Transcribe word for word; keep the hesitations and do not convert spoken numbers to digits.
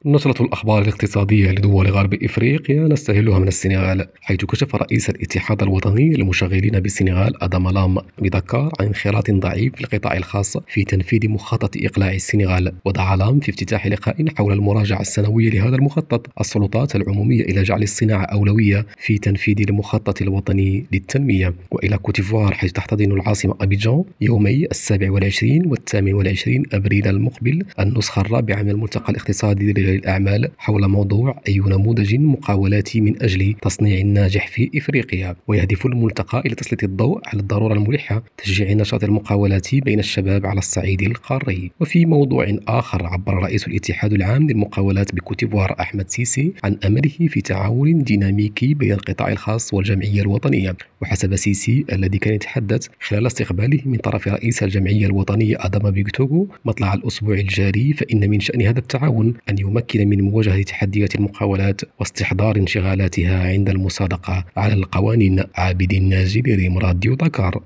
نشرة الأخبار الاقتصادية لدول غرب إفريقيا نستهلها من السنغال، حيث كشف رئيس الاتحاد الوطني للمشغلين بالسنغال أدام لام بدكار عن انخراط ضعيف في القطاع الخاص في تنفيذ مخطط إقلاع السنغال. ودعا لام في افتتاح لقاء حول المراجعة السنوية لهذا المخطط السلطات العمومية إلى جعل الصناعة أولوية في تنفيذ المخطط الوطني للتنمية. وإلى كوتيفوار، حيث تحتضن العاصمة أبيجان يومي السابع والعشرين والثامن والعشرين أبريل المقبل النسخة الرابعة من الملتقى الاقتصادي لرجال الأعمال حول موضوع أي نموذج مقاولاتي من أجل تصنيع الناجح في إفريقيا. ويهدف الملتقى إلى تسليط الضوء على الضرورة الملحة تشجيع النشاط المقاولاتي بين الشباب على الصعيد القاري. وفي موضوع آخر، عبر رئيس الاتحاد العام للمقاولات بكوتيفوار أحمد سيسي عن أمله في تعاون ديناميكي بين القطاع الخاص والجمعية الوطنية. وحسب سيسي الذي كان يتحدث خلال استقباله من طرف رئيس الجمعية الوطنية آداما بيغتوغو مطلع الأسبوع الجاري، فإن من شأن هذا التعاون أن يمكن من مواجهة تحديات المقاولات واستحضار انشغالاتها عند المصادقة على القوانين. عابد الناجي لريم راديو دكار.